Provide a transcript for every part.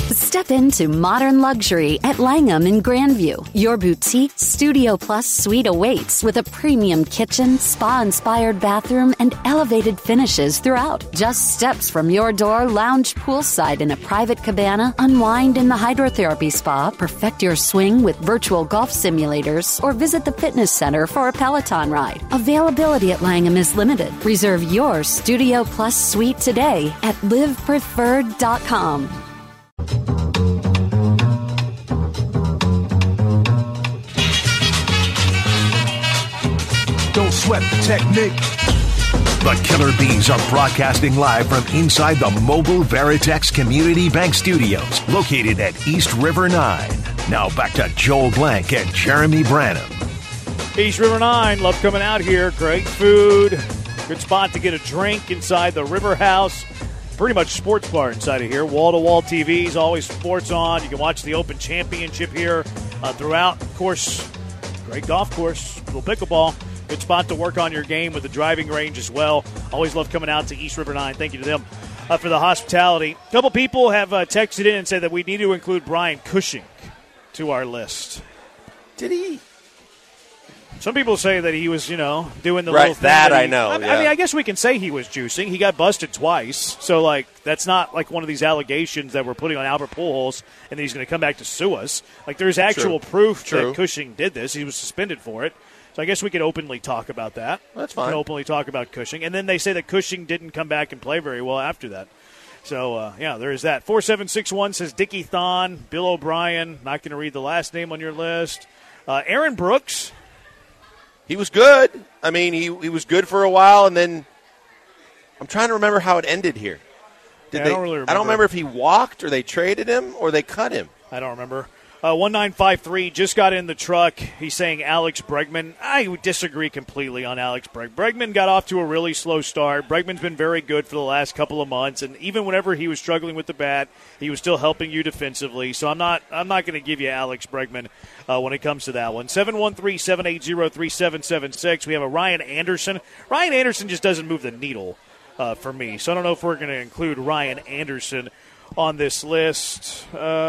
Step into modern luxury at Langham in Grandview. Your boutique Studio Plus suite awaits with a premium kitchen, spa-inspired bathroom, and elevated finishes throughout. Just steps from your door, lounge poolside in a private cabana, unwind in the hydrotherapy spa, perfect your swing with virtual golf simulators, or visit the fitness center for a Peloton ride. Availability at Langham is limited. Reserve your Studio Plus suite today at livepreferred.com. Don't sweat the technique. The Killer Bees are broadcasting live from inside the Mobile Veritex Community Bank Studios, located at East River 9. Now back to Joel Blank and Jeremy Branham. East River 9, love coming out here. Great food. Good spot to get a drink inside the River House. Pretty much sports bar inside of here. Wall-to-wall TVs, always sports on. You can watch the Open Championship here throughout. Of course, great golf course, little pickleball. Good spot to work on your game with the driving range as well. Always love coming out to East River 9. Thank you to them for the hospitality. A couple people have texted in and said that we need to include Brian Cushing to our list. Did he? Some people say that he was, doing the right, little thing. that I know. I mean, I guess we can say he was juicing. He got busted twice. So, that's not like one of these allegations that we're putting on Albert Pujols and then he's going to come back to sue us. There's actual proof that Cushing did this. He was suspended for it. So I guess we could openly talk about that. That's fine. We can openly talk about Cushing. And then they say that Cushing didn't come back and play very well after that. So, there is that. 4761 says Dickie Thon, Bill O'Brien. Not going to read the last name on your list. Aaron Brooks. He was good. I mean, he was good for a while, and then I'm trying to remember how it ended here. I don't really remember. I don't remember if he walked or they traded him or they cut him. I don't remember. 1953 just got in the truck. He's saying Alex Bregman. I would disagree completely on Alex Bregman. Bregman got off to a really slow start. Bregman's been very good for the last couple of months, and even whenever he was struggling with the bat, he was still helping you defensively. So I'm not going to give you Alex Bregman when it comes to that one. 713-780-3776. We have a Ryan Anderson. Ryan Anderson just doesn't move the needle for me, so I don't know if we're going to include Ryan Anderson on this list.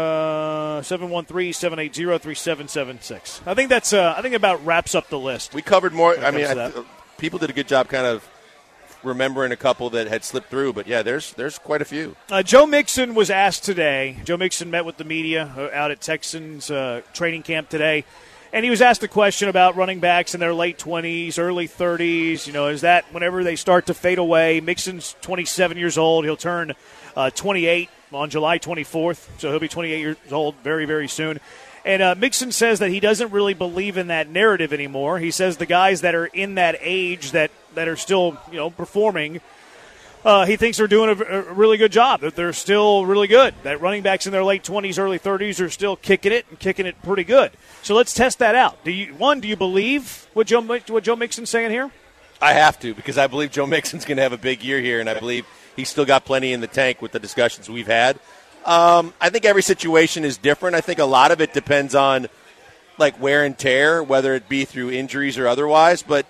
713-780-3776. I think that's about wraps up the list. We covered more. I mean, people did a good job kind of remembering a couple that had slipped through, but yeah, there's quite a few. Joe Mixon was asked today. Joe Mixon met with the media out at Texans training camp today, and he was asked a question about running backs in their late 20s, early 30s. Is that whenever they start to fade away? Mixon's 27 years old. He'll turn 28 on July 24th, so he'll be 28 years old very, very soon. And Mixon says that he doesn't really believe in that narrative anymore. He says the guys that are in that age that are still, performing, he thinks they're doing a really good job, that they're still really good, that running backs in their late 20s, early 30s are still kicking it pretty good. So let's test that out. Do you believe what Joe Mixon's saying here? I have to, because I believe Joe Mixon's going to have a big year here, and I believe he's still got plenty in the tank with the discussions we've had. I think every situation is different. I think a lot of it depends on wear and tear, whether it be through injuries or otherwise. But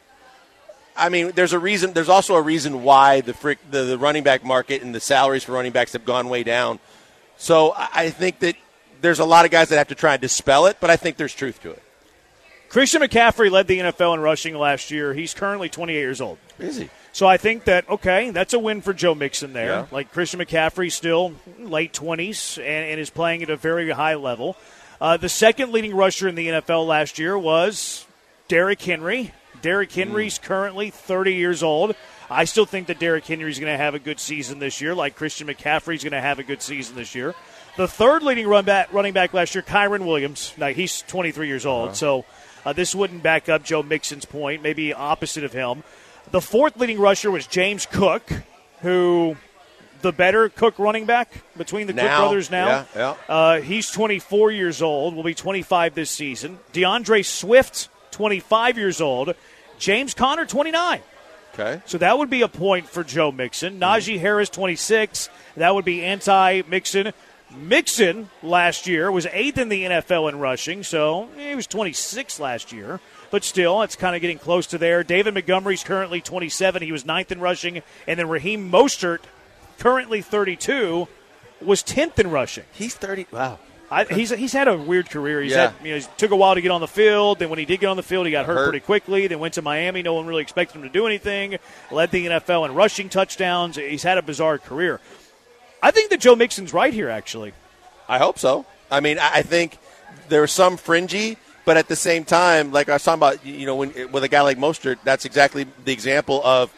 I mean, there's a reason. There's also a reason why the running back market and the salaries for running backs have gone way down. So I think that there's a lot of guys that have to try and dispel it, but I think there's truth to it. Christian McCaffrey led the NFL in rushing last year. He's currently 28 years old. Is he? So I think that, that's a win for Joe Mixon there. Yeah. Christian McCaffrey still late 20s and is playing at a very high level. The second leading rusher in the NFL last year was Derrick Henry. Derrick Henry's currently 30 years old. I still think that Derrick Henry's going to have a good season this year, like Christian McCaffrey's going to have a good season this year. The third leading running back last year, Kyren Williams. Now, he's 23 years old, so this wouldn't back up Joe Mixon's point, maybe opposite of him. The fourth leading rusher was James Cook, who the better Cook running back between the Cook brothers now. Yeah. He's 24 years old, will be 25 this season. DeAndre Swift, 25 years old. James Conner, 29. Okay. So that would be a point for Joe Mixon. Najee Harris, 26. That would be anti-Mixon. Mixon last year was 8th in the NFL in rushing, so he was 26 last year. But still, it's kind of getting close to there. David Montgomery's currently 27. He was 9th in rushing. And then Raheem Mostert, currently 32, was 10th in rushing. He's 30. Wow. He's had a weird career. He took a while to get on the field. Then when he did get on the field, he got hurt pretty quickly. Then went to Miami. No one really expected him to do anything. Led the NFL in rushing touchdowns. He's had a bizarre career. I think that Joe Mixon's right here, actually. I hope so. I mean, I think there's some fringy, but at the same time, like I was talking about, with a guy like Mostert, that's exactly the example of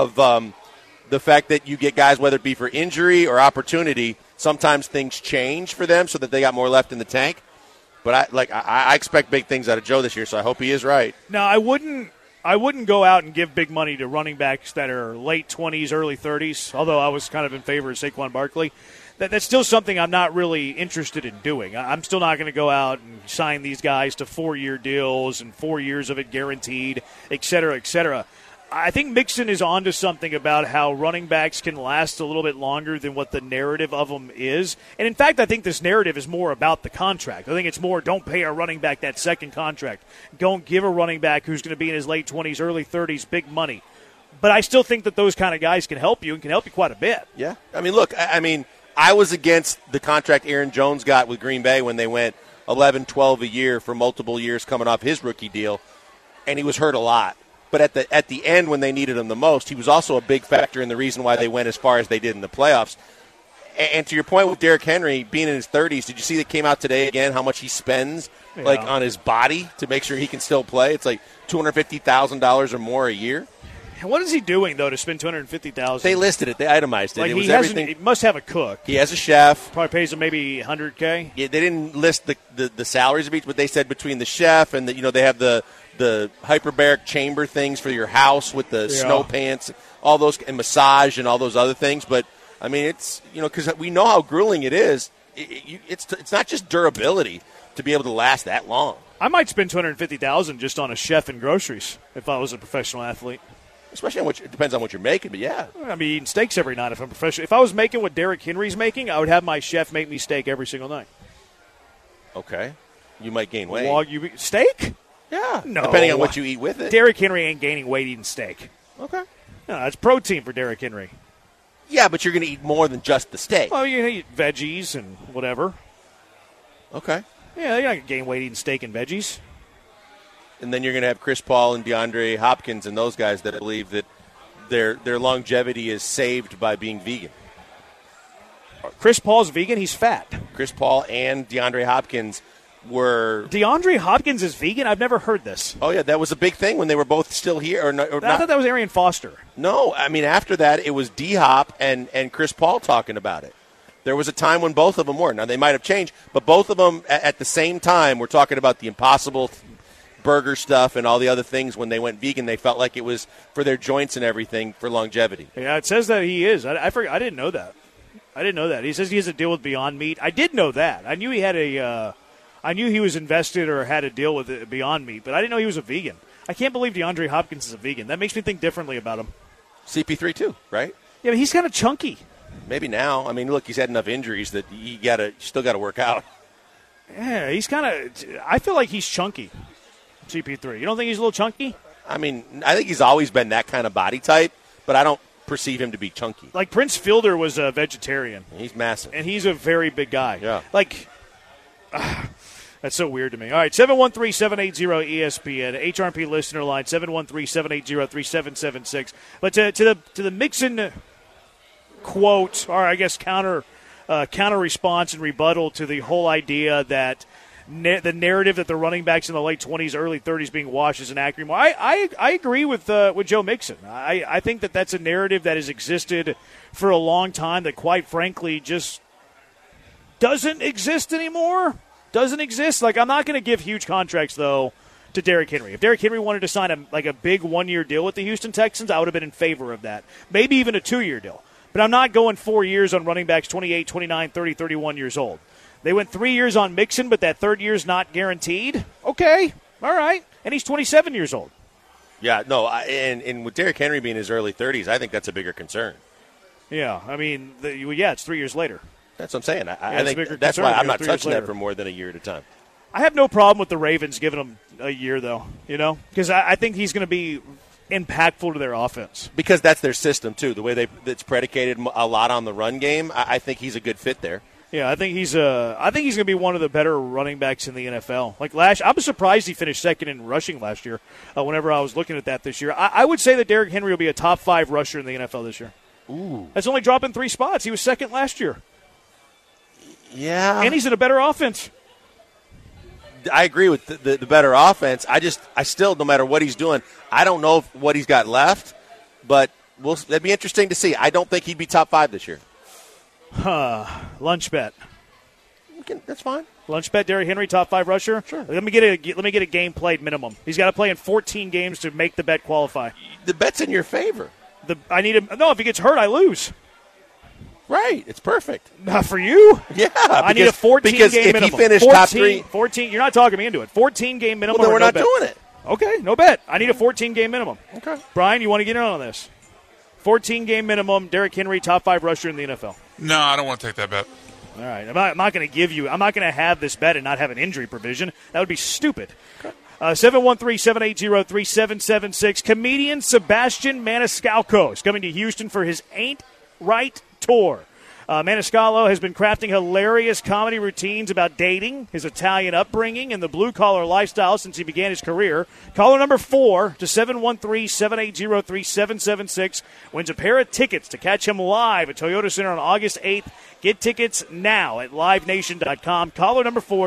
the fact that you get guys, whether it be for injury or opportunity, sometimes things change for them so that they got more left in the tank. But I expect big things out of Joe this year, so I hope he is right. No, I wouldn't go out and give big money to running backs that are late 20s, early 30s, although I was kind of in favor of Saquon Barkley. That's still something I'm not really interested in doing. I'm still not going to go out and sign these guys to 4-year deals and 4 years of it guaranteed, et cetera, et cetera. I think Mixon is onto something about how running backs can last a little bit longer than what the narrative of them is. And, in fact, I think this narrative is more about the contract. I think it's more don't pay a running back that second contract. Don't give a running back who's going to be in his late 20s, early 30s big money. But I still think that those kind of guys can help you and can help you quite a bit. Yeah. I mean, look, I was against the contract Aaron Jones got with Green Bay when they went 11, 12 a year for multiple years coming off his rookie deal, and he was hurt a lot. But at the end, when they needed him the most, he was also a big factor in the reason why they went as far as they did in the playoffs. And to your point with Derrick Henry being in his 30s, did you see that came out today again how much he spends on his body to make sure he can still play? It's like $250,000 or more a year. What is he doing, though, to spend $250,000? They listed it. They itemized it. Like it was everything. He must have a cook. He has a chef. Probably pays him maybe $100K. Yeah, they didn't list the salaries of each, but they said between the chef and they have the hyperbaric chamber things for your house with the snow pants, all those, and massage and all those other things. But I mean, it's because we know how grueling it is. It's not just durability to be able to last that long. I might spend $250,000 just on a chef and groceries if I was a professional athlete. Especially it depends on what you're making, but yeah. I'd be eating steaks every night if I'm professional. If I was making what Derrick Henry's making, I would have my chef make me steak every single night. Okay. You might gain weight. Steak? Yeah. No. Depending on what you eat with it. Derrick Henry ain't gaining weight eating steak. Okay. No, it's protein for Derrick Henry. Yeah, but you're going to eat more than just the steak. Well, you eat veggies and whatever. Okay. Yeah, you're not going to gain weight eating steak and veggies. And then you're going to have Chris Paul and DeAndre Hopkins and those guys that believe that their longevity is saved by being vegan. Chris Paul's vegan? He's fat. Chris Paul and DeAndre Hopkins were... DeAndre Hopkins is vegan? I've never heard this. Oh, yeah, that was a big thing when they were both still here. I thought that was Arian Foster. No, I mean, after that, it was D-Hop and Chris Paul talking about it. There was a time when both of them were. Now, they might have changed, but both of them at the same time were talking about the Impossible burger stuff and all the other things. When they went vegan, they felt like it was for their joints and everything for longevity. Yeah, it says that he is. I didn't know that. He says he has a deal with Beyond Meat. I did know that. I knew he had I knew he was invested or had a deal with Beyond Meat, but I didn't know he was a vegan. I can't believe DeAndre Hopkins is a vegan. That makes me think differently about him. CP3 too, right? Yeah, but he's kind of chunky. Maybe now. I mean, look, he's had enough injuries that you still got to work out. Yeah, he's kind of. I feel like he's chunky. CP3. You don't think he's a little chunky? I mean, I think he's always been that kind of body type, but I don't perceive him to be chunky. Like Prince Fielder was a vegetarian. He's massive. And he's a very big guy. Yeah. That's so weird to me. All right, 713-780-ESPN, HRP listener line, 713-780-3776. But to the Mixon quote, or I guess counter response and rebuttal to the whole idea that the narrative that the running backs in the late 20s, early 30s being washed is inaccurate. I agree with Joe Mixon. I think that that's a narrative that has existed for a long time that, quite frankly, just doesn't exist anymore. Doesn't exist. Like, I'm not going to give huge contracts, though, to Derrick Henry. If Derrick Henry wanted to sign a big one-year deal with the Houston Texans, I would have been in favor of that. Maybe even a 2-year deal. But I'm not going 4 years on running backs 28, 29, 30, 31 years old. They went 3 years on Mixon, but that third year's not guaranteed. Okay, all right. And he's 27 years old. Yeah, no, and with Derrick Henry being in his early 30s, I think that's a bigger concern. Yeah, I mean, it's 3 years later. That's what I'm saying. I think that's why I'm not touching that for more than a year at a time. I have no problem with the Ravens giving him a year, though, because I think he's going to be impactful to their offense. Because that's their system, too. The way it's predicated a lot on the run game, I think he's a good fit there. Yeah, I think he's going to be one of the better running backs in the NFL. I was surprised he finished second in rushing last year. Whenever I was looking at that this year, I would say that Derrick Henry will be a top 5 rusher in the NFL this year. Ooh, that's only dropping 3 spots. He was second last year. Yeah, and he's in a better offense. I agree with the better offense. I still, no matter what he's doing, I don't know what he's got left, but that'd be interesting to see. I don't think he'd be top 5 this year. Lunch bet. That's fine. Lunch bet. Derrick Henry, top 5 rusher. Sure. Let me get a game played minimum. He's got to play in 14 games to make the bet qualify. The bet's in your favor. I need him. No, if he gets hurt, I lose. Right. It's perfect. Not for you. Yeah. I need a 14 game minimum. Because if he finished top 3. 14. You're not talking me into it. 14 game minimum. Well, then we're not bet. doing it. Okay, no bet. I need a 14 game minimum. Okay. Brian, you want to get in on this? 14 game minimum. Derrick Henry, top 5 rusher in the NFL. No, I don't want to take that bet. All right. I'm not going to have this bet and not have an injury provision. That would be stupid. 713-780-3776. Comedian Sebastian Maniscalco is coming to Houston for his Ain't Right tour. Maniscalco has been crafting hilarious comedy routines about dating, his Italian upbringing, and the blue-collar lifestyle since he began his career. Caller number 4 to 713-780-3776 wins a pair of tickets to catch him live at Toyota Center on August 8th. Get tickets now at livenation.com. Caller number 4,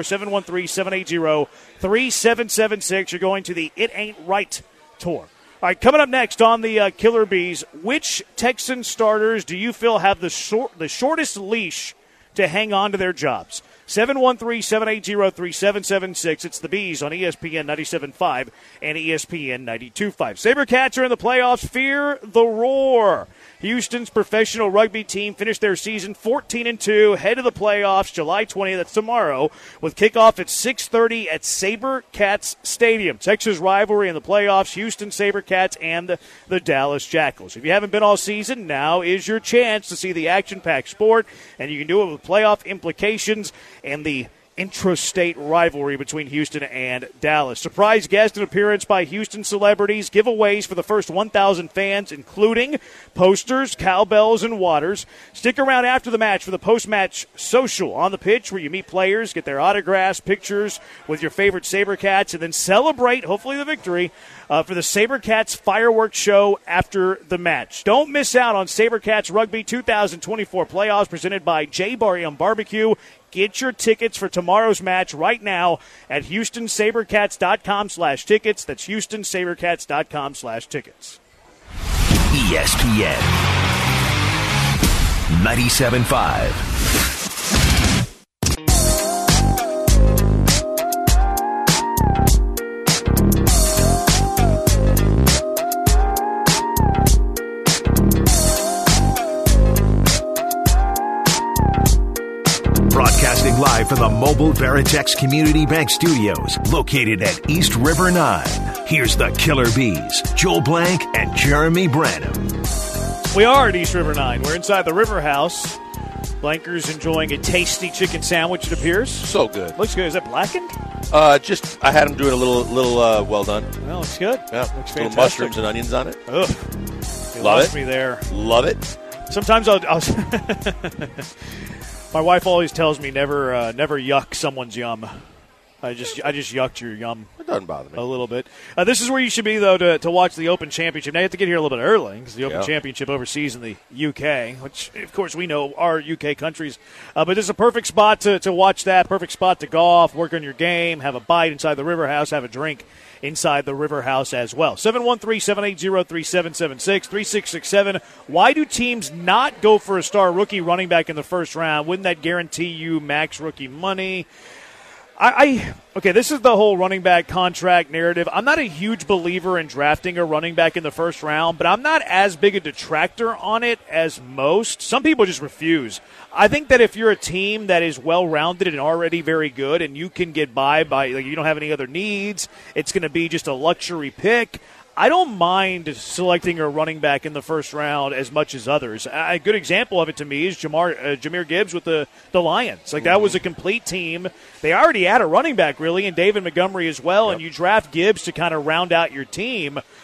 713-780-3776. You're going to the It Ain't Right tour. All right, coming up next on the Killer Bees, which Texan starters do you feel have the shortest leash to hang on to their jobs? 713-780-3776. It's the Bees on ESPN 97.5 and ESPN 92.5. SaberCats are in the playoffs. Fear the roar. Houston's professional rugby team finished their season 14-2, head of the playoffs July 20th. That's tomorrow, with kickoff at 6:30 at SaberCats Stadium. Texas rivalry in the playoffs, Houston SaberCats and the Dallas Jackals. If you haven't been all season, now is your chance to see the action-packed sport, and you can do it with playoff implications and the intrastate rivalry between Houston and Dallas. Surprise guest and appearance by Houston celebrities, giveaways for the first 1,000 fans, including posters, cowbells, and waters. Stick around after the match for the post-match social on the pitch where you meet players, get their autographs, pictures with your favorite SaberCats, and then celebrate, hopefully the victory, for the SaberCats fireworks show after the match. Don't miss out on SaberCats Rugby 2024 playoffs presented by J. Bar Yum Barbecue. Get your tickets for tomorrow's match right now at HoustonSaberCats.com/tickets. That's HoustonSaberCats.com/tickets. ESPN 97.5. Broadcasting live from the Mobile Veritex Community Bank Studios, located at East River 9. Here's the Killer Bees, Joel Blank and Jeremy Branham. We are at East River 9. We're inside the River House. Blanker's enjoying a tasty chicken sandwich, it appears. So good. Looks good. Is that blackened? I had him doing a little well done. Well, looks good. Yeah, looks little fantastic. mushrooms and onions on it. Ugh. You Love lost it. me there. Love it. Sometimes I'll my wife always tells me never yuck someone's yum. I just yucked your yum. It doesn't bother me A little bit. This is where you should be, though, to watch the Open Championship. Now, you have to get here a little bit early because the Open Championship overseas in the UK, which, of course, we know are UK countries. But this is a perfect spot to watch that, perfect spot to golf, work on your game, have a bite inside the River House, have a drink inside the River House as well. 713-780-3776, 3667. Why do teams not go for a star rookie running back in the first round? Wouldn't that guarantee you max rookie money? Okay, this is the whole running back contract narrative. I'm not a huge believer in drafting a running back in the first round, but I'm not as big a detractor on it as most. Some people just refuse. I think that if you're a team that is well-rounded and already very good and you can get by you don't have any other needs, it's going to be just a luxury pick. I don't mind selecting a running back in the first round as much as others. A good example of it to me is Jahmyr Gibbs with the Lions. That was a complete team. They already had a running back, really, and David Montgomery as well, and you draft Gibbs to kind of round out your team.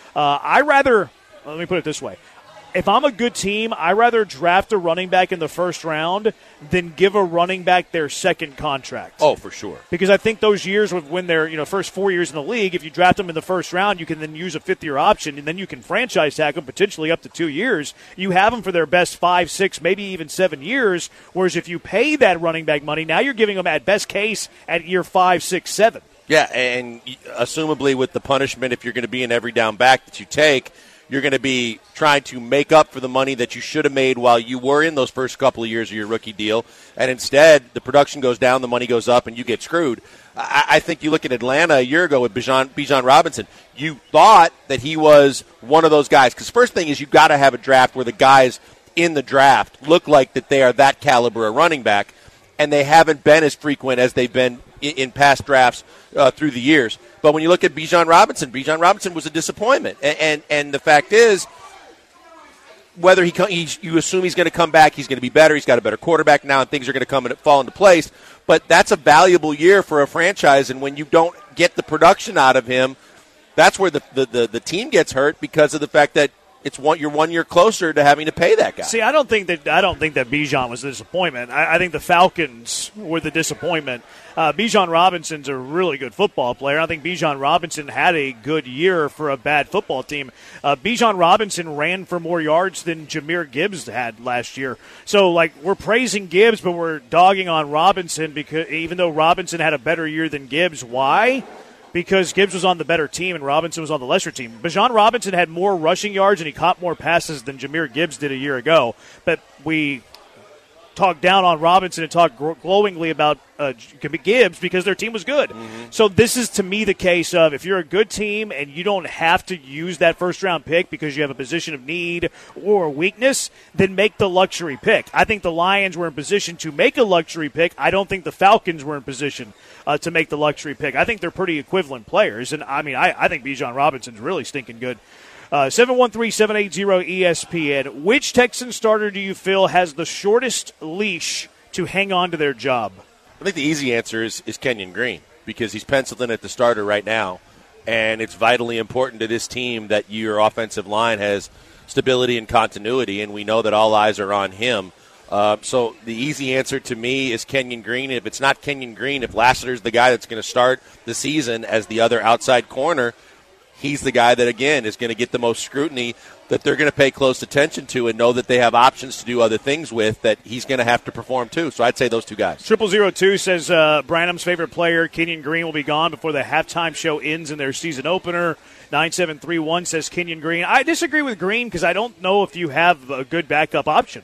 Let me put it this way. If I'm a good team, I'd rather draft a running back in the first round than give a running back their second contract. Oh, for sure. Because I think those years when they're first 4 years in the league, if you draft them in the first round, you can then use a fifth-year option, and then you can franchise tag them potentially up to 2 years. You have them for their best 5, 6, maybe even 7 years, whereas if you pay that running back money, now you're giving them at best case at year 5, 6, 7. Yeah, and assumably with the punishment, if you're going to be an every down back that you take, you're going to be trying to make up for the money that you should have made while you were in those first couple of years of your rookie deal. And instead, the production goes down, the money goes up, and you get screwed. I think you look at Atlanta a year ago with Bijan Robinson. You thought that he was one of those guys. Because first thing is you've got to have a draft where the guys in the draft look like that they are that caliber of running back. And they haven't been as frequent as they've been in past drafts through the years. But when you look at Bijan Robinson was a disappointment. And the fact is, whether you assume he's going to come back, he's going to be better, he's got a better quarterback now, and things are going to fall into place. But that's a valuable year for a franchise, and when you don't get the production out of him, that's where the team gets hurt because of the fact that you're 1 year closer to having to pay that guy. See, I don't think that Bijan was the disappointment. I think the Falcons were the disappointment. Bijan Robinson's a really good football player. I think Bijan Robinson had a good year for a bad football team. Bijan Robinson ran for more yards than Jahmyr Gibbs had last year. So, we're praising Gibbs, but we're dogging on Robinson because even though Robinson had a better year than Gibbs. Why? Because Gibbs was on the better team and Robinson was on the lesser team. Bijan Robinson had more rushing yards and he caught more passes than Jahmyr Gibbs did a year ago. But we talked down on Robinson and talked glowingly about Gibbs because their team was good. Mm-hmm. So this is, to me, the case of if you're a good team and you don't have to use that first-round pick because you have a position of need or weakness, then make the luxury pick. I think the Lions were in position to make a luxury pick. I don't think the Falcons were in position to make the luxury pick. I think they're pretty equivalent players. And, I think Bijan Robinson's really stinking good. 713-780-ESPN. Which Texan starter do you feel has the shortest leash to hang on to their job? I think the easy answer is Kenyon Green because he's penciled in at the starter right now, and it's vitally important to this team that your offensive line has stability and continuity, and we know that all eyes are on him. So the easy answer to me is Kenyon Green. If it's not Kenyon Green, if Lassiter's the guy that's going to start the season as the other outside corner, he's the guy that, again, is going to get the most scrutiny, that they're going to pay close attention to and know that they have options to do other things with, that he's going to have to perform too. So I'd say those two guys. 0002 says Branham's favorite player, Kenyon Green, will be gone before the halftime show ends in their season opener. 9731 says Kenyon Green. I disagree with Green because I don't know if you have a good backup option.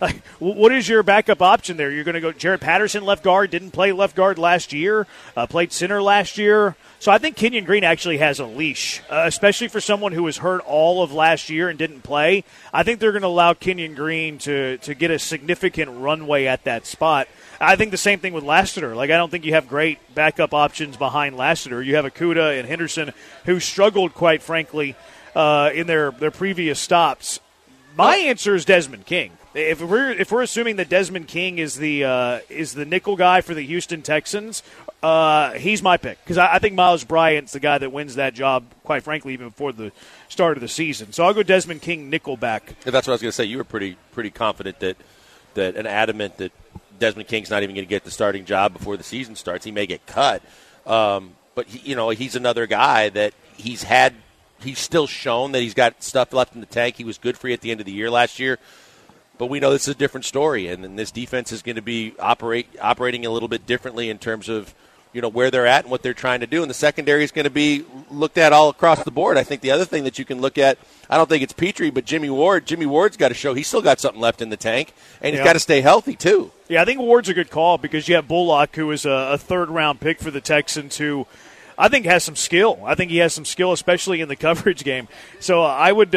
What is your backup option there? You're going to go Jared Patterson, left guard, didn't play left guard last year, played center last year. So I think Kenyon Green actually has a leash, especially for someone who was hurt all of last year and didn't play. I think they're going to allow Kenyon Green to get a significant runway at that spot. I think the same thing with Lassiter. I don't think you have great backup options behind Lassiter. You have Okudah and Henderson who struggled, quite frankly, in their previous stops. My answer is Desmond King. If we're assuming that Desmond King is the nickel guy for the Houston Texans, he's my pick because I think Miles Bryant's the guy that wins that job, quite frankly, even before the start of the season. So I'll go Desmond King nickel back. If that's what I was going to say. You were pretty confident that adamant that Desmond King's not even going to get the starting job before the season starts. He may get cut, but he's another guy that he's still shown that he's got stuff left in the tank. He was good for you at the end of the year last year. But we know this is a different story, and this defense is going to be operating a little bit differently in terms of where they're at and what they're trying to do. And the secondary is going to be looked at all across the board. I think the other thing that you can look at, I don't think it's Petrie, but Jimmy Ward. Jimmy Ward's got to show he's still got something left in the tank, and he's got to stay healthy too. Yeah, I think Ward's a good call because you have Bullock, who is a third-round pick for the Texans, who I think has some skill. I think he has some skill, especially in the coverage game. So I would,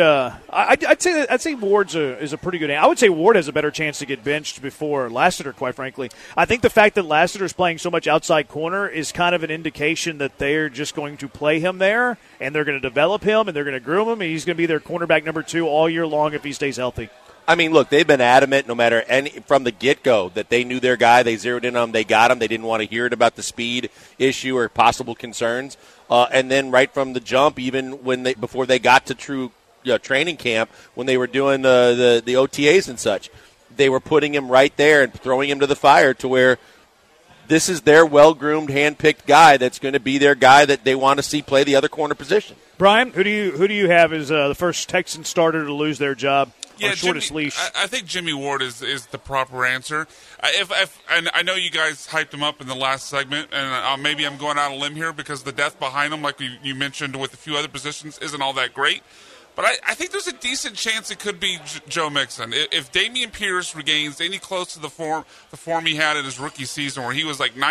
I'd say Ward's is a pretty good. I would say Ward has a better chance to get benched before Lassiter, quite frankly. I think the fact that Lassiter's playing so much outside corner is kind of an indication that they're just going to play him there, and they're going to develop him, and they're going to groom him, and he's going to be their cornerback number 2 all year long if he stays healthy. I mean, look, they've been adamant no matter from the get-go that they knew their guy. They zeroed in on him. They got him. They didn't want to hear it about the speed issue or possible concerns. And then right from the jump, even before they got to true training camp, when they were doing the OTAs and such, they were putting him right there and throwing him to the fire to where this is their well-groomed, hand-picked guy that's going to be their guy that they want to see play the other corner position. Brian, who do you have as the first Texan starter to lose their job? Yeah, shortest leash. I think Jimmy Ward is the proper answer. And I know you guys hyped him up in the last segment, and maybe I'm going out on a limb here because the depth behind him, like you mentioned with a few other positions, isn't all that great. But I think there's a decent chance it could be Joe Mixon. If Dameon Pierce regains any close to the form he had in his rookie season, where he was like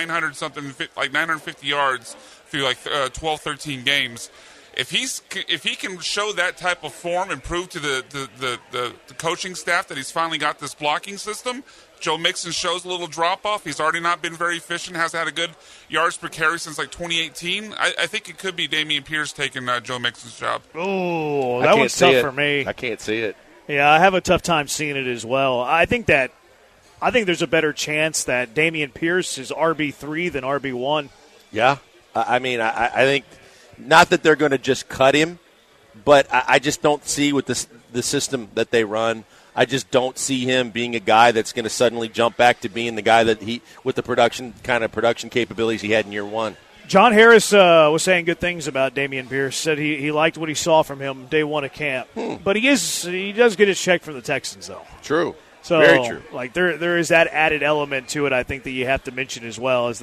950 yards through like 12, 13 games. If he can show that type of form and prove to the coaching staff that he's finally got this blocking system, Joe Mixon shows a little drop-off. He's already not been very efficient, hasn't had a good yards per carry since like 2018. I think it could be Dameon Pierce taking Joe Mixon's job. Oh, that one's tough for me. I can't see it. Yeah, I have a tough time seeing it as well. I think there's a better chance that Dameon Pierce is RB3 than RB1. Yeah. I mean, I think – not that they're going to just cut him, but I just don't see with the system that they run. I just don't see him being a guy that's going to suddenly jump back to being the guy that with the production capabilities he had in year one. John Harris was saying good things about Dameon Pierce. Said he liked what he saw from him day one of camp. But he does get his check from the Texans though. True. So, very true. Like there is that added element to it. I think that you have to mention as well is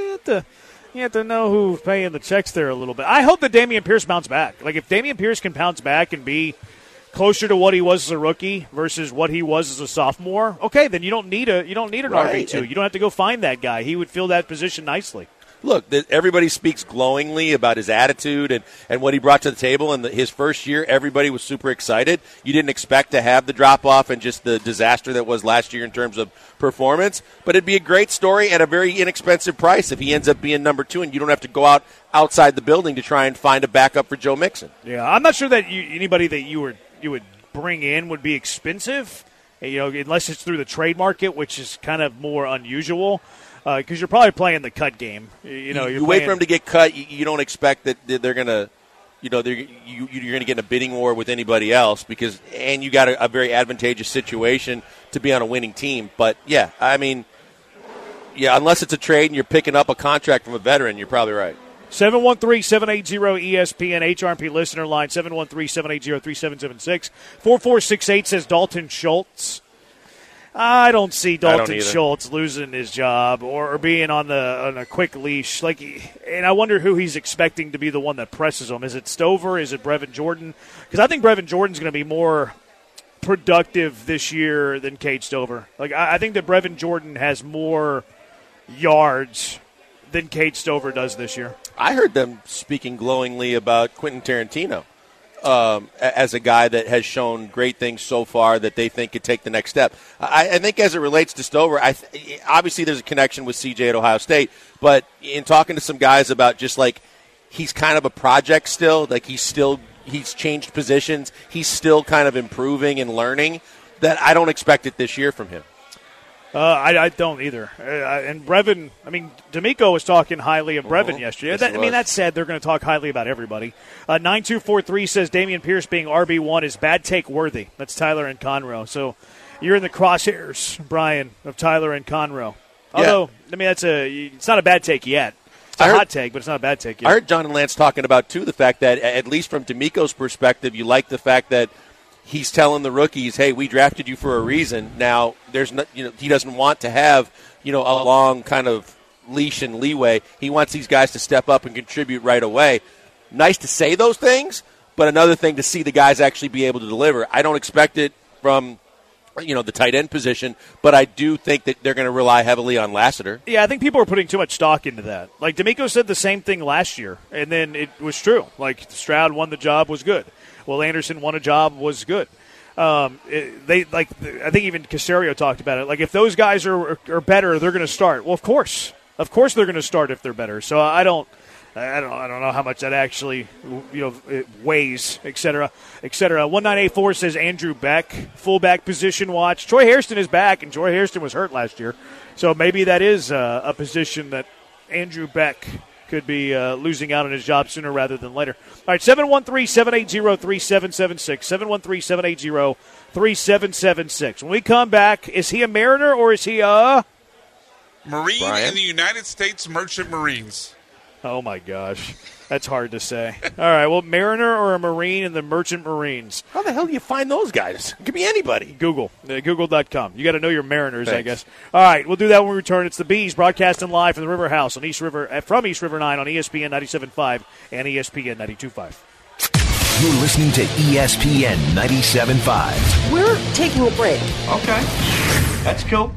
you have to know who's paying the checks there a little bit. I hope that Dameon Pierce bounce back. Like if Dameon Pierce can bounce back and be closer to what he was as a rookie versus what he was as a sophomore, okay, then you don't need an RB2. You don't have to go find that guy. He would fill that position nicely. Look, everybody speaks glowingly about his attitude and what he brought to the table. In his first year, everybody was super excited. You didn't expect to have the drop-off and just the disaster that was last year in terms of performance. But it'd be a great story at a very inexpensive price if he ends up being number 2 and you don't have to go outside the building to try and find a backup for Joe Mixon. Yeah, I'm not sure that anybody that you would bring in would be expensive, unless it's through the trade market, which is kind of more unusual. Because you're probably playing the cut game. You wait for him to get cut. You don't expect that they're going to, you're going to get in a bidding war with anybody else and you got a very advantageous situation to be on a winning team. But yeah, I mean, unless it's a trade and you're picking up a contract from a veteran, you're probably right. 713-780-ESPN HRP listener line 713-780-3776. 4468 says Dalton Schultz. I don't see Dalton Schultz losing his job or being on a quick leash. And I wonder who he's expecting to be the one that presses him. Is it Stover? Is it Brevin Jordan? Because I think Brevin Jordan's going to be more productive this year than Cade Stover. I think that Brevin Jordan has more yards than Cade Stover does this year. I heard them speaking glowingly about Quentin Tarantino. As a guy that has shown great things so far that they think could take the next step. I think as it relates to Stover, obviously there's a connection with CJ at Ohio State, but in talking to some guys about just he's kind of a project still, he's changed positions, he's still kind of improving and learning, that I don't expect it this year from him. I don't either. And Brevin, D'Amico was talking highly of Brevin yesterday. That said, they're going to talk highly about everybody. 9243 says Dameon Pierce being RB1 is bad take worthy. That's Tyler and Conroe. So you're in the crosshairs, Brian, of Tyler and Conroe. Although, it's not a bad take yet. It's a hot take, but it's not a bad take yet. I heard John and Lance talking about, too, the fact that, at least from D'Amico's perspective, you like the fact that he's telling the rookies, hey, we drafted you for a reason. Now, he doesn't want to have, a long kind of leash and leeway. He wants these guys to step up and contribute right away. Nice to say those things, but another thing to see the guys actually be able to deliver. I don't expect it from, the tight end position, but I do think that they're going to rely heavily on Lassiter. Yeah, I think people are putting too much stock into that. D'Amico said the same thing last year, and then it was true. Stroud won the job, was good. Will Anderson won a job, was good. I think even Caserio talked about it. If those guys are better, they're going to start. Well, of course they're going to start if they're better. So I don't I don't know how much that actually, it weighs, et cetera, et cetera. 1984 says Andrew Beck, fullback position watch. Troy Hairston is back, and Troy Hairston was hurt last year. So maybe that is a position that Andrew Beck could be losing out on his job sooner rather than later. All right, 713-780-3776. 713-780-3776. When we come back, is he a Mariner or is he a Marine Brian? in the United States Merchant Marines? Oh, my gosh. That's hard to say. All right, well, Mariner or a Marine in the Merchant Marines? How the hell do you find those guys? It could be anybody. Google. Google.com. You got to know your Mariners, I Thanks. guess. All right, we'll do that when we return. It's the Bees broadcasting live from the River House on East River, from East River 9 on ESPN 97.5 and ESPN 92.5. You're listening to ESPN 97.5. We're taking a break. Okay. That's cool.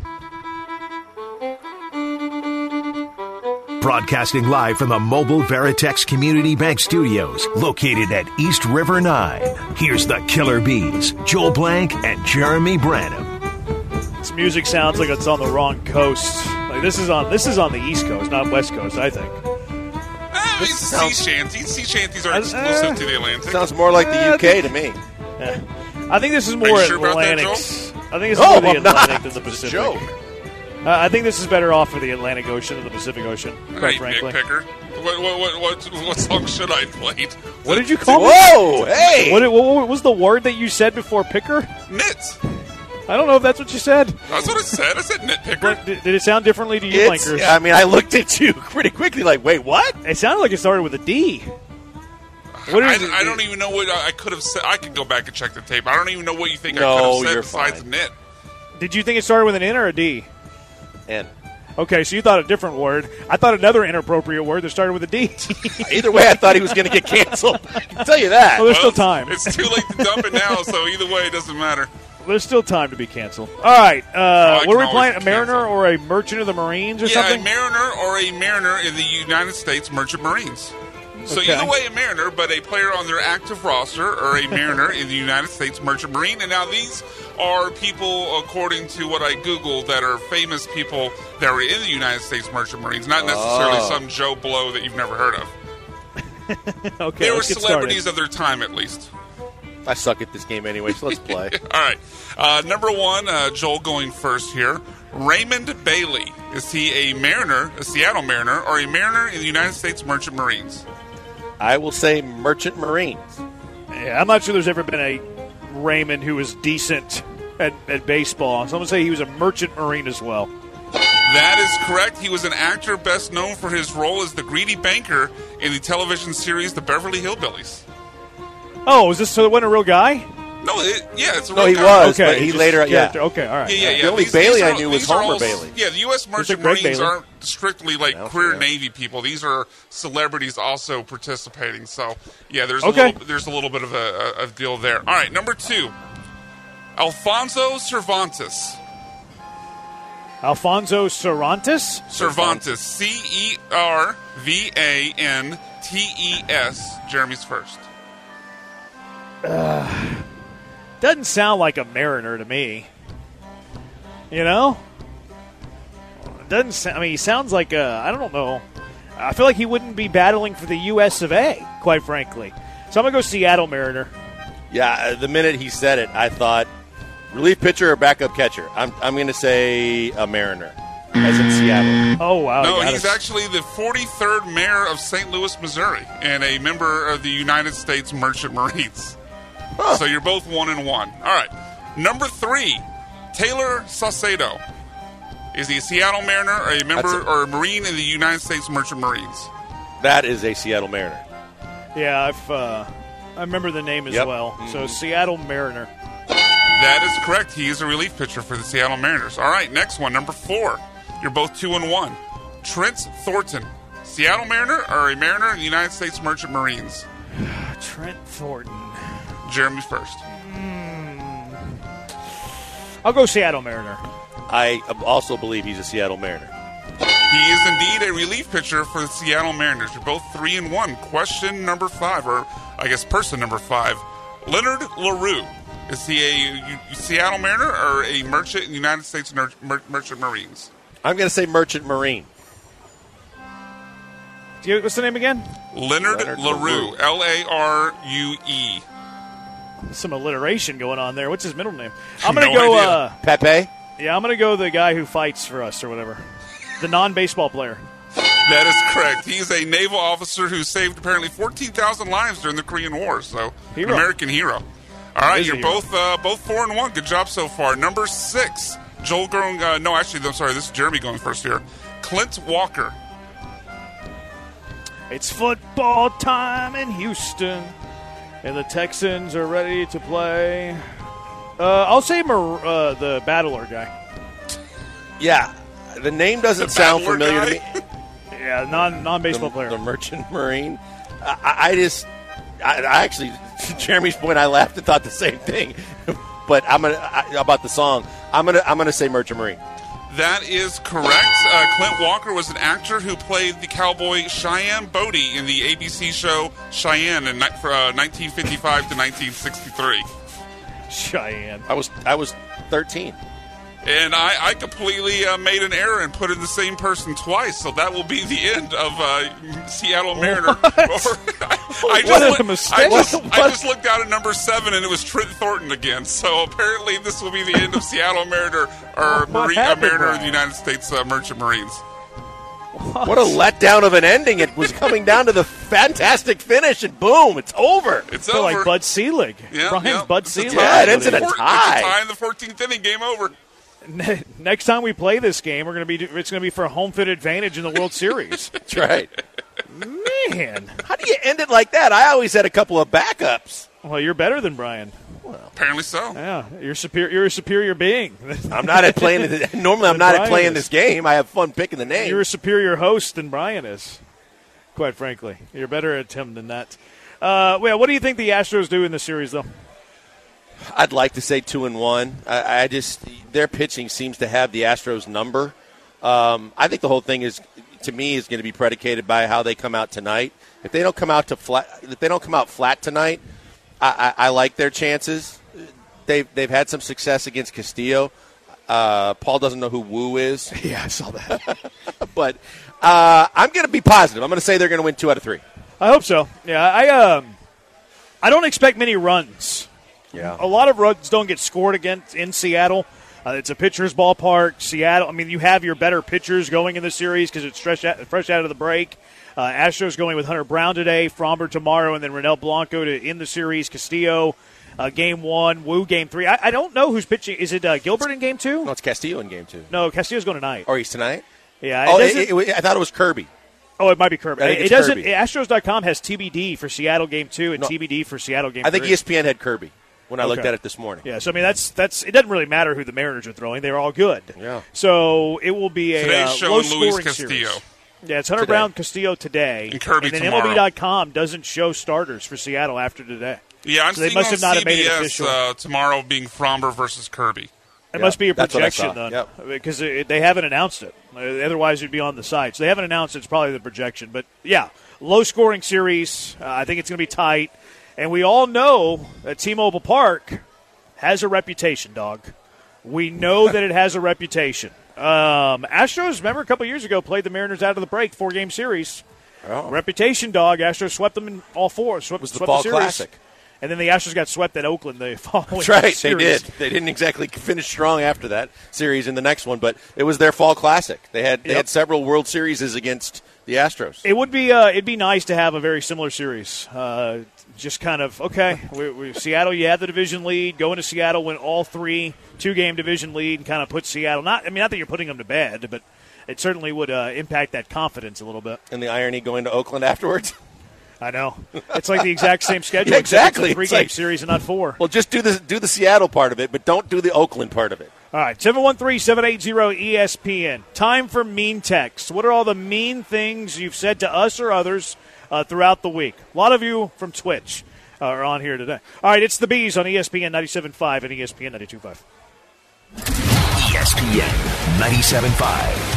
Broadcasting live from the Mobile Veritex Community Bank Studios, located at East River 9. Here's the Killer Bees, Joel Blank and Jeremy Branham. This music sounds like it's on the wrong coast. Like this is on the East Coast, not West Coast, I think. It's sea shanties. Sea shanties are exclusive to the Atlantic. Sounds more like the UK to me. I think this is Are more you sure about that, Atlantic. Joel? I think it's more the I'm Atlantic not. than the It's a Pacific. joke. I think this is better off for the Atlantic Ocean than the Pacific Ocean, quite Hey, frankly. nitpicker. What song should I play? What did you call me? Whoa, hey! What was the word that you said before picker? Nits. I don't know if that's what you said. That's what I said. I said nitpicker. But did it sound differently to you, It's, Blankers? I mean, I looked at you pretty quickly like, wait, what? It sounded like it started with a D. What is it? I don't even know what I could have said. I could go back and check the tape. I don't even know what you think I No, could have said you're besides fine. nit. Did you think it started with an N or a D? And Okay, so you thought a different word. I thought another inappropriate word that started with a D. either way, I thought he was going to get canceled. I can tell you that. Well, there's still time. It's too late to dump it now, so either way, it doesn't matter. There's still time to be canceled. All right, I what are we can playing? A always Mariner cancel. or a Merchant of the Marines or Yeah, something? a mariner or a mariner in the United States Merchant Marines. So Okay. either way, a mariner, but a player on their active roster, or a mariner in the United States Merchant Marine. And now these are people, according to what I Googled, that are famous people that are in the United States Merchant Marines, not necessarily some Joe Blow that you've never heard of. Okay, They were let's get celebrities started. of their time, at least. I suck at this game anyway, so let's play. All right. Number one, Joel going first here. Raymond Bailey. Is he a Mariner, a Seattle Mariner, or a Mariner in the United States Merchant Marines? I will say Merchant Marines. Yeah, I'm not sure there's ever been a Raymond who was decent at baseball. So I'm going to say he was a Merchant Marine as well. That is correct. He was an actor best known for his role as the greedy banker in the television series The Beverly Hillbillies. Oh, is this so? It wasn't a real guy? No, it's a No, real he guy. was, but he just later, character. yeah. Okay, all right. Yeah. The only These Bailey are- I knew was these are Homer all- Bailey. Yeah, the U.S. Merchant Greg Marines Bailey. aren't strictly like No, queer yeah. Navy people. These are celebrities also participating. So, yeah, there's Okay. a little bit of a deal there. All right, number two, Alfonso Cervantes. Alfonso Cervantes? Cervantes, Cervantes. Jeremy's first. Doesn't sound like a Mariner to me. You know? Doesn't sound, I mean, he sounds like I don't know. I feel like he wouldn't be battling for the U.S. of A., quite frankly. So I'm going to go Seattle Mariner. Yeah, the minute he said it, I thought relief pitcher or backup catcher. I'm going to say a Mariner, as in Seattle. Oh, wow. No, you got he's us. actually the 43rd mayor of St. Louis, Missouri, and a member of the United States Merchant Marines. So you're both 1-1. All right. Number three, Taylor Saucedo. Is he a Seattle Mariner or a member or a Marine in the United States Merchant Marines? That is a Seattle Mariner. Yeah, I remember the name as Yep. well. So Seattle Mariner. That is correct. He is a relief pitcher for the Seattle Mariners. All right, next one, number four. You're both 2-1. Trent Thornton. Seattle Mariner or a Mariner in the United States Merchant Marines? Trent Thornton. Jeremy first. I'll go Seattle Mariner. I also believe he's a Seattle Mariner. He is indeed a relief pitcher for the Seattle Mariners. You're both 3-1. Question number five, or I guess person number five. Leonard LaRue. Is he a Seattle Mariner or a merchant in the United States Merchant Marines? I'm going to say Merchant Marine. What's the name again? Leonard LaRue. Larue. Some alliteration going on there. What's his middle name? I'm going to go Pepe? Yeah, I'm going to go the guy who fights for us or whatever. The non-baseball player. That is correct. He's a naval officer who saved apparently 14,000 lives during the Korean War, so an American hero. All right, you're both 4-1. Good job so far. Number 6, Joel going. This is Jeremy going first here. Clint Walker. It's football time in Houston, and the Texans are ready to play. I'll say the Battler guy. Yeah, the name doesn't sound familiar to me. Yeah, non-baseball player. The Merchant Marine. I actually, to Jeremy's point, I laughed and thought the same thing. But about the song, I'm gonna say Merchant Marine. That is correct. Clint Walker was an actor who played the cowboy Cheyenne Bodie in the ABC show Cheyenne in 1955 to 1963. Cheyenne. I was 13. And I completely made an error and put in the same person twice, so that will be the end of Seattle Mariner. What a mistake. I just looked out at number 7, and it was Trent Thornton again. So apparently this will be the end of Seattle Mariner, or Mariner of the United States Merchant Marines. What a letdown of an ending. It was coming down to the fantastic finish, and boom, it's over. It's over. Like Bud Selig. Yeah, Brian's Bud Selig. Yeah, it ends in a tie. It's a tie in the 14th inning, game over. Next time we play this game, it's going to be for a home field advantage in the World Series. That's right. Man, how do you end it like that? I always had a couple of backups. Well, you're better than Brian. Well, apparently so. Yeah, you're superior. You're a superior being. I'm not at playing. Normally, I'm not at playing this game. I have fun picking the name. You're a superior host than Brian is. Quite frankly, you're better at him than that. Well, what do you think the Astros do in the series, though? I'd like to say 2-1. I just their pitching seems to have the Astros number. I think the whole thing is going to be predicated by how they come out tonight. If they don't come out flat tonight, I like their chances. They've had some success against Castillo. Paul doesn't know who Wu is. Yeah, I saw that. But I'm going to be positive. I'm going to say they're going to win 2 out of 3. I hope so. Yeah, I don't expect many runs. Yeah. A lot of runs don't get scored against in Seattle. It's a pitcher's ballpark. Seattle, I mean, you have your better pitchers going in the series because it's fresh out of the break. Astros going with Hunter Brown today, Fromber tomorrow, and then Ronel Blanco to end the series. Castillo, Game 1, Wu, Game 3. I don't know who's pitching. Is it Gilbert in Game 2? No, it's Castillo in Game 2. No, Castillo's going tonight. Or he's tonight? Yeah. I thought it was Kirby. Oh, it might be Kirby. It doesn't. Kirby. Astros.com has TBD for Seattle Game 2 and TBD for Seattle Game 3. I think ESPN had Kirby when I looked at it this morning. Yeah, so I mean that's it doesn't really matter who the Mariners are throwing; they're all good. Yeah. So it will be a low-scoring Castillo. series. Yeah, it's Hunter Brown Castillo today, and Kirby then tomorrow. MLB.com doesn't show starters for Seattle after today. Yeah, I'm so they seeing must on have not CBS made it official. Tomorrow being Fromber versus Kirby. It must be a projection, then, because they haven't announced it. Otherwise, it would be on the site. So they haven't announced it. It's probably the projection. But, yeah, low-scoring series. I think it's going to be tight. And we all know that T-Mobile Park has a reputation, dog. We know that it has a reputation. Astros, remember a couple years ago, played the Mariners out of the break, 4-game series. Oh. Reputation, dog. Astros swept them in all 4. It was the Fall Fall Classic. And then the Astros got swept at Oakland the following That's right, series. they did. They didn't exactly finish strong after that series in the next one, but it was their Fall Classic. They had several World Series against the Astros. It would be it'd be nice to have a very similar series. Just kind of, okay, Seattle, you have the division lead. Go into Seattle, win all 3, 2-game division lead, and kind of put Seattle, not that you're putting them to bed, but it certainly would impact that confidence a little bit. And the irony going to Oakland afterwards? I know. It's like the exact same schedule. Yeah, exactly. It's a 3-game series and not 4. Well, just do the Seattle part of it, but don't do the Oakland part of it. All right, 713-780-ESPN. Time for mean texts. What are all the mean things you've said to us or others throughout the week? A lot of you from Twitch are on here today. All right, it's the Bees on ESPN 97.5 and ESPN 92.5. ESPN 97.5.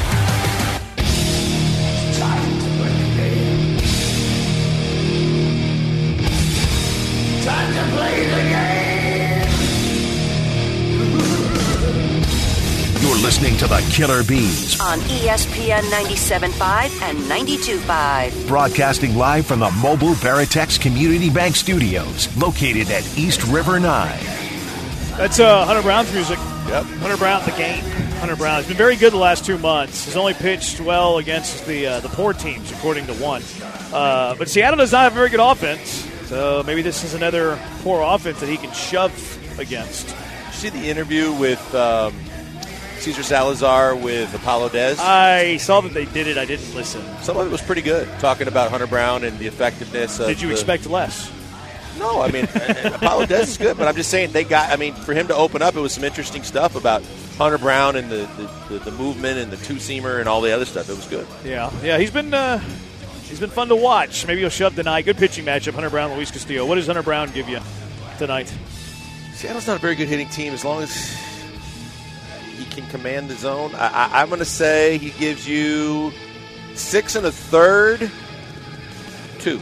Time to play the game. You're listening to to the Killer Bees. On ESPN 97.5 and 92.5. Broadcasting live from the Mobile Veritex Community Bank Studios, located at East River 9. That's Hunter Brown's music. Yep. Hunter Brown, the game. Hunter Brown has been very good the last 2 months. He's only pitched well against the poor teams, according to one. But Seattle does not have a very good offense, so maybe this is another poor offense that he can shove against. Did you see the interview with Cesar Salazar with Apollo Dez? I saw that they did it. I didn't listen. Some of it was pretty good, talking about Hunter Brown and the effectiveness of Did you expect less? No, I mean, Apollo Dez is good, but I'm just saying for him to open up, it was some interesting stuff about Hunter Brown and the movement and the two-seamer and all the other stuff. It was good. Yeah, he's been fun to watch. Maybe he'll shove tonight. Good pitching matchup, Hunter Brown, Luis Castillo. What does Hunter Brown give you tonight? Seattle's not a very good hitting team as long as he can command the zone. I'm going to say he gives you 6 1/3, 2.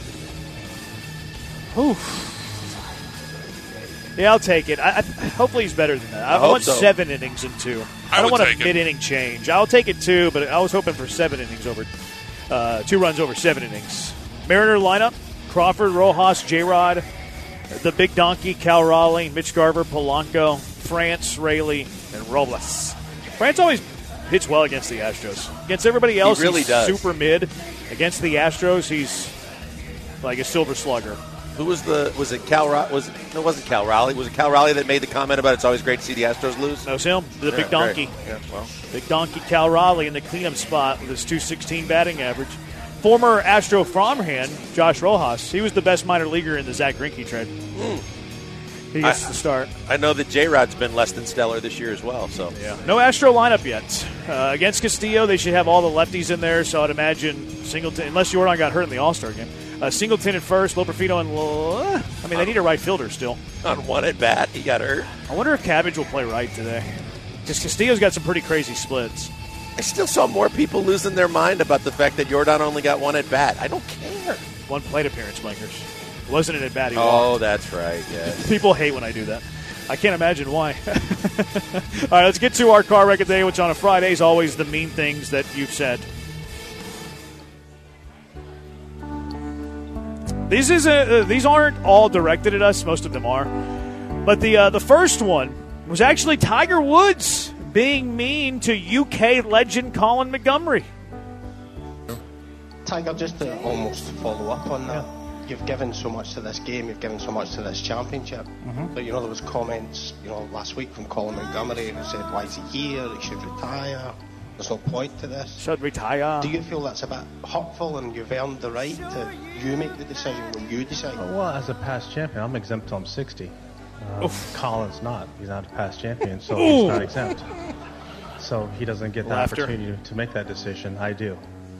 Oof. Yeah, I'll take it. Hopefully he's better than that. I want so. 7 innings in 2. I don't want a mid-inning change. I'll take it 2, but I was hoping for 7 innings over 2 runs over 7 innings. Mariner lineup: Crawford, Rojas, J-Rod, the Big Donkey, Cal Raleigh, Mitch Garver, Polanco, France, Raley, and Robles. France always hits well against the Astros. Against everybody else, he really does. Super mid. Against the Astros, he's like a silver slugger. Who was it Cal Raleigh? It wasn't Cal Raleigh. Was it Cal Raleigh that made the comment about it's always great to see the Astros lose? No, it's him. The Big Donkey. Yeah, well. Big Donkey Cal Raleigh in the cleanup spot with his .216 batting average. Former Astro farmhand Josh Rojas. He was the best minor leaguer in the Zach Greinke trade. He gets the start. I know that J-Rod's been less than stellar this year as well. So yeah, no Astro lineup yet. Against Castillo, they should have all the lefties in there. So I'd imagine Singleton, unless Jordan got hurt in the All-Star game. Singleton at first, Loperfido and they need a right fielder still. On one at bat, he got hurt. I wonder if Cabbage will play right today. Because Castillo's got some pretty crazy splits. I still saw more people losing their mind about the fact that Jordan only got 1 at bat. I don't care. 1 plate appearance, Blankers. It wasn't an at bat. Oh, that's right. Yeah. People hate when I do that. I can't imagine why. All right, let's get to our car wreck of the day, which on a Friday is always the mean things that you've said. These aren't all directed at us. Most of them are. But the first one was actually Tiger Woods being mean to UK legend Colin Montgomery. Tiger, just to almost follow up on that, you've given so much to this game, you've given so much to this championship. But, there was comments, last week from Colin Montgomery who said, why is he here? He should retire. There's no point to this. Should retire. Do you feel that's a bit hurtful and you've earned the right to you make the decision when you decide? Well, as a past champion, I'm exempt till I'm 60. Colin's not. He's not a past champion, so he's not exempt. So he doesn't get the opportunity to make that decision. I do.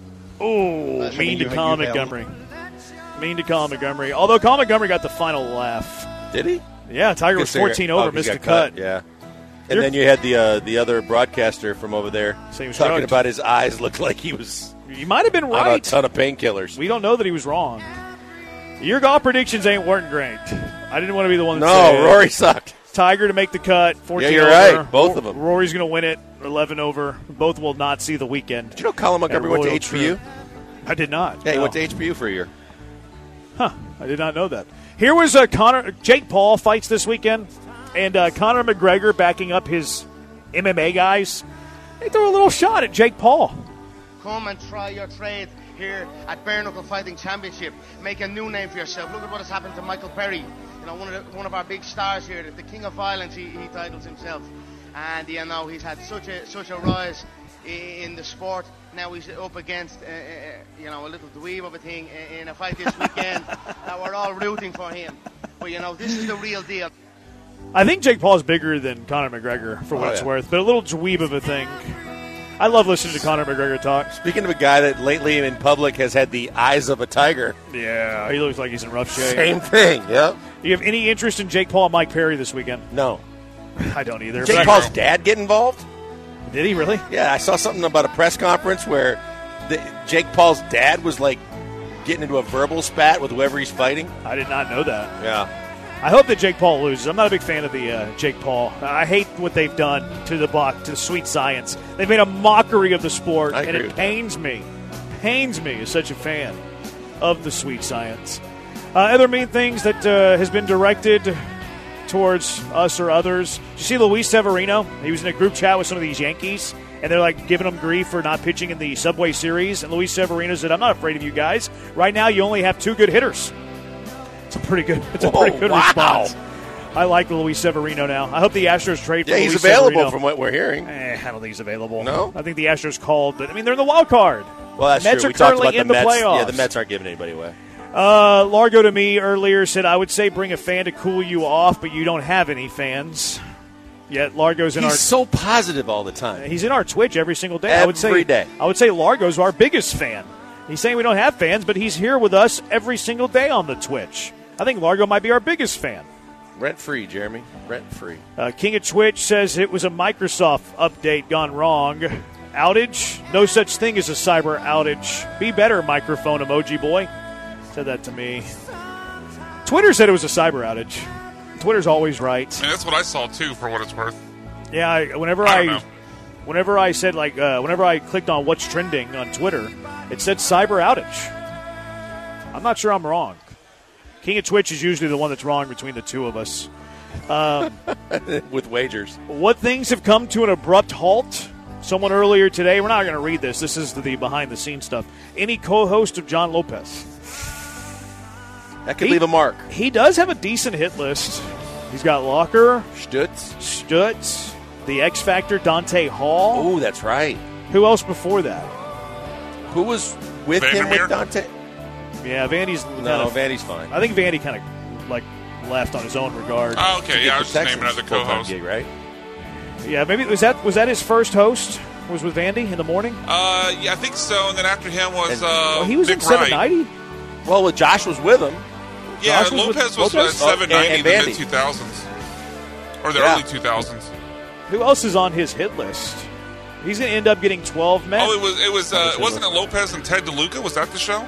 Oh, mean to Colin Montgomery. Mean to Colin Montgomery. Although Colin Montgomery got the final laugh. Did he? Yeah, Tiger was 14 over, missed a cut. Yeah. And then you had the other broadcaster from over there talking about his eyes looked like he was. You might have been right. On a ton of painkillers. We don't know that he was wrong. Your golf predictions weren't great. I didn't want to be the one that said Rory sucked. Tiger to make the cut, 14 over. Yeah, you're right. Both of them. Rory's going to win it, 11 over. Both will not see the weekend. Did you know Colin Montgomery went to HBU? I did not. Yeah, he went to HBU for a year. Huh. I did not know that. Here was Jake Paul fights this weekend, and Conor McGregor backing up his MMA guys. They threw a little shot at Jake Paul. Come and try your trade here at Bare Knuckle Fighting Championship. Make a new name for yourself. Look at what has happened to Michael Perry. One of our big stars here, the king of violence, he titles himself. And he's had such a rise in the sport. Now he's up against a little dweeb of a thing in a fight this weekend. Now we're all rooting for him. But this is the real deal. I think Jake Paul's bigger than Conor McGregor for what it's worth, but a little dweeb of a thing. I love listening to Conor McGregor talk. Speaking of a guy that lately in public has had the eyes of a tiger. Yeah, he looks like he's in rough shape. Same thing, yep. Do you have any interest in Jake Paul and Mike Perry this weekend? No. I don't either. Jake Paul's dad get involved? Did he really? Yeah, I saw something about a press conference where Jake Paul's dad was like getting into a verbal spat with whoever he's fighting. I did not know that. Yeah. I hope that Jake Paul loses. I'm not a big fan of the Jake Paul. I hate what they've done to the Sweet Science. They've made a mockery of the sport, and it pains me. Pains me as such a fan of the Sweet Science. Other mean things that has been directed towards us or others. Did you see Luis Severino? He was in a group chat with some of these Yankees, and they're like giving him grief for not pitching in the Subway Series. And Luis Severino said, "I'm not afraid of you guys. Right now, you only have 2 good hitters." It's a pretty good response. I like Luis Severino now. I hope the Astros trade for Luis Severino. He's available from what we're hearing. I don't think he's available. No? I think the Astros called, but I mean, they're in the wild card. Well, that's Mets true. are We talked currently about in the the Mets. playoffs. Yeah, the Mets aren't giving anybody away. Largo to me earlier said, I would say bring a fan to cool you off, but you don't have any fans. Yet Largo's in He's so positive all the time. He's in our Twitch every single day. Every day. I would say Largo's our biggest fan. He's saying we don't have fans, but he's here with us every single day on the Twitch. I think Largo might be our biggest fan. Rent-free, Jeremy. Rent-free. King of Twitch says it was a Microsoft update gone wrong. Outage? No such thing as a cyber outage. Be better, microphone emoji boy. Said that to me. Twitter said it was a cyber outage. Twitter's always right. And that's what I saw, too, for what it's worth. Yeah, whenever I said, whenever I clicked on what's trending on Twitter, it said cyber outage. I'm not sure I'm wrong. King of Twitch is usually the one that's wrong between the two of us. With wagers. What things have come to an abrupt halt? Someone earlier today, we're not going to read this. This is the behind-the-scenes stuff. Any co-host of John Lopez. That could leave a mark. He does have a decent hit list. He's got Locker. Stutz. The X Factor, Dante Hall. Oh, that's right. Who else before that? Who was with him with Dante? Yeah, Vandy's Vandy's fine. I think Vandy kind of left on his own regard. Oh, okay. Yeah, I was just naming another co-host. Gig, right? Yeah, maybe was that his first host? Was with Vandy in the morning? Yeah, I think so. And then after him was he was Nick in 790. Well, Josh was with him. Yeah, Lopez was 790 in the mid 2000s or the early 2000s. Who else is on his hit list? He's going to end up getting 12 men. Oh, it was wasn't it Lopez and Ted DeLuca? Was that the show?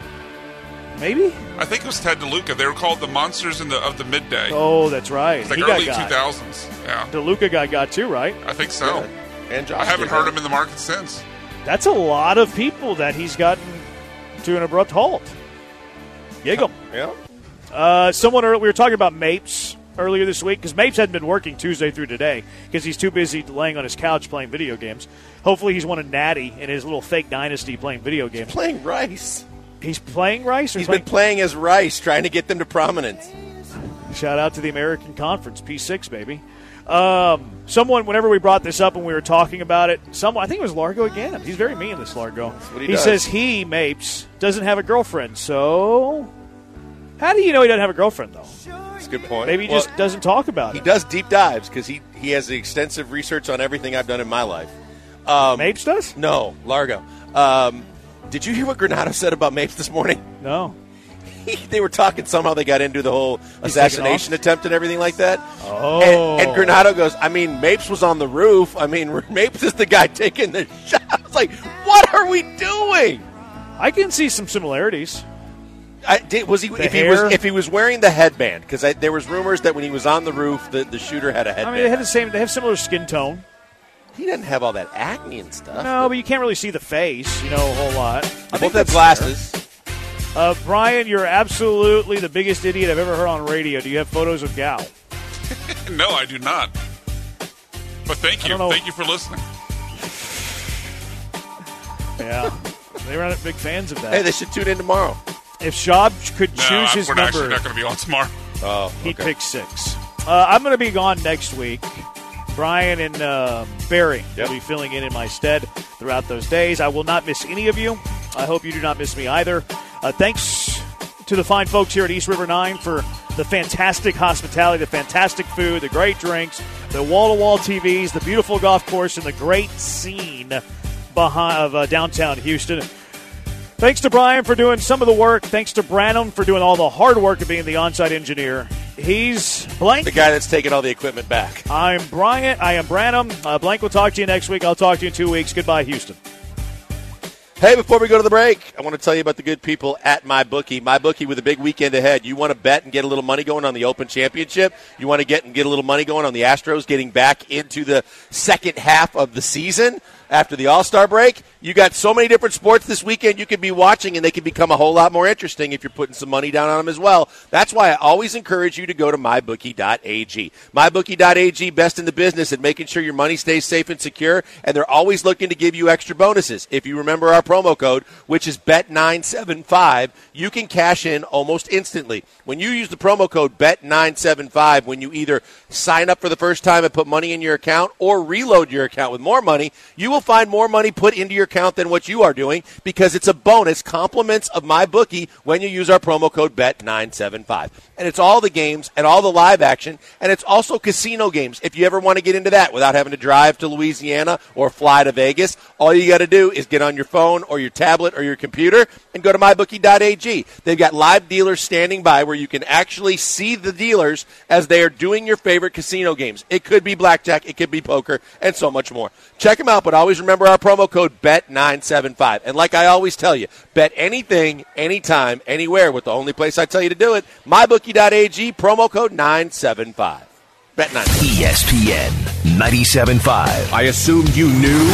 Maybe. I think it was Ted DeLuca. They were called the Monsters of the Midday. Oh, that's right. It's like early 2000s. Yeah. DeLuca got too, right? I think so. Yeah. And Josh I haven't heard him in the market since. That's a lot of people that he's gotten to an abrupt halt. Giggle. Yeah. Someone we were talking about Mapes earlier this week because Mapes hadn't been working Tuesday through today because he's too busy laying on his couch playing video games. Hopefully he's won a natty in his little fake dynasty playing video games. He's playing Rice. He's playing Rice? He's been playing as Rice, trying to get them to prominence. Shout out to the American Conference, P6, baby. Someone, whenever we brought this up and we were talking about it, I think it was Largo again. He's very mean, this Largo. He says he, Mapes, doesn't have a girlfriend. So, how do you know he doesn't have a girlfriend, though? That's a good point. Maybe he just doesn't talk about it. He does deep dives because he has extensive research on everything I've done in my life. Mapes does? No, Largo. Did you hear what Granado said about Mapes this morning? No. They were talking, somehow they got into the whole assassination attempt and everything like that. Oh. And Granado goes, Mapes was on the roof. Mapes is the guy taking the shot. I was like, what are we doing? I can see some similarities. If he was wearing the headband, because there was rumors that when he was on the roof, the shooter had a headband. They have similar skin tone. He doesn't have all that acne and stuff. No, but you can't really see the face, a whole lot. They both have glasses. Brian, you're absolutely the biggest idiot I've ever heard on radio. Do you have photos of Gal? No, I do not. But thank you. Thank you for listening. Yeah. They were not big fans of that. Hey, they should tune in tomorrow. If Schaub could choose his number. We're actually not going to be on tomorrow. Oh, he'd pick 6. I'm going to be gone next week. Brian and Barry will be filling in my stead throughout those days. I will not miss any of you. I hope you do not miss me either. Thanks to the fine folks here at East River 9 for the fantastic hospitality, the fantastic food, the great drinks, the wall-to-wall TVs, the beautiful golf course, and the great scene of downtown Houston. Thanks to Brian for doing some of the work. Thanks to Branham for doing all the hard work of being the on-site engineer. He's Blank. The guy that's taking all the equipment back. I'm Bryant. I am Branham. Blank will talk to you next week. I'll talk to you in 2 weeks. Goodbye, Houston. Hey, before we go to the break, I want to tell you about the good people at MyBookie. MyBookie with a big weekend ahead. You want to bet and get a little money going on the Open Championship. You want to get a little money going on the Astros getting back into the second half of the season after the All-Star break. You got so many different sports this weekend you could be watching, and they could become a whole lot more interesting if you're putting some money down on them as well. That's why I always encourage you to go to MyBookie.ag. MyBookie.ag, best in the business at making sure your money stays safe and secure, and they're always looking to give you extra bonuses. If you remember our promo code, which is BET975, you can cash in almost instantly. When you use the promo code BET975, when you either sign up for the first time and put money in your account or reload your account with more money, you will find more money put into your account than what you are doing because it's a bonus, compliments of MyBookie when you use our promo code BET975. And it's all the games and all the live action, and it's also casino games. If you ever want to get into that without having to drive to Louisiana or fly to Vegas, all you got to do is get on your phone or your tablet or your computer and go to MyBookie.ag. They've got live dealers standing by where you can actually see the dealers as they are doing your favorite casino games. It could be blackjack, it could be poker, and so much more. Check them out, but always remember our promo code BET975. And like I always tell you, bet anything, anytime, anywhere with the only place I tell you to do it, MyBookie.ag, promo code 975. Bet9. ESPN 97.5. I assumed you knew.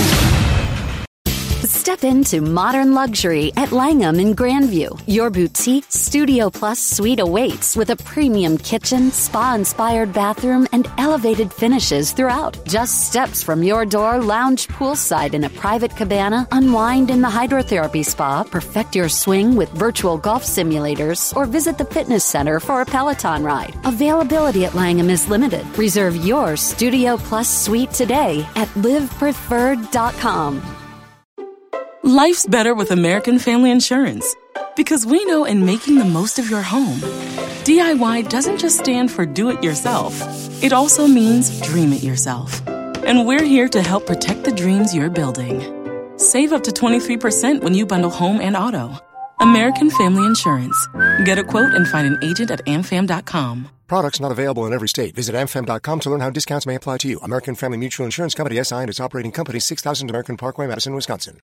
Step into modern luxury at Langham in Grandview. Your boutique Studio Plus suite awaits with a premium kitchen, spa-inspired bathroom, and elevated finishes throughout. Just steps from your door, lounge poolside in a private cabana, unwind in the hydrotherapy spa, perfect your swing with virtual golf simulators, or visit the fitness center for a Peloton ride. Availability at Langham is limited. Reserve your Studio Plus suite today at livepreferred.com. Life's better with American Family Insurance because we know in making the most of your home, DIY doesn't just stand for do it yourself. It also means dream it yourself. And we're here to help protect the dreams you're building. Save up to 23% when you bundle home and auto. American Family Insurance. Get a quote and find an agent at amfam.com. Products not available in every state. Visit amfam.com to learn how discounts may apply to you. American Family Mutual Insurance Company, SI, and its operating company, 6000 American Parkway, Madison, Wisconsin.